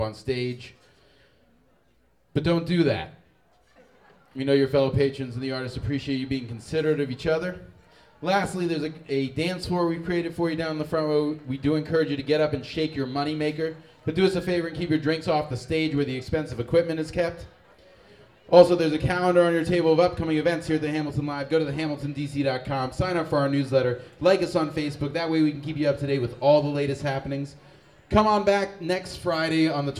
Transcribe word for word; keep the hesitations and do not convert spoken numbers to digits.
on stage. But don't do that. We know your fellow patrons and the artists appreciate you being considerate of each other. Lastly, there's a, a dance floor we've created for you down in the front row. We do encourage you to get up and shake your moneymaker, but do us a favor and keep your drinks off the stage where the expensive equipment is kept. Also, there's a calendar on your table of upcoming events here at the Hamilton Live. Go to the hamilton d c dot com, sign up for our newsletter, like us on Facebook. That way we can keep you up to date with all the latest happenings. Come on back next Friday on the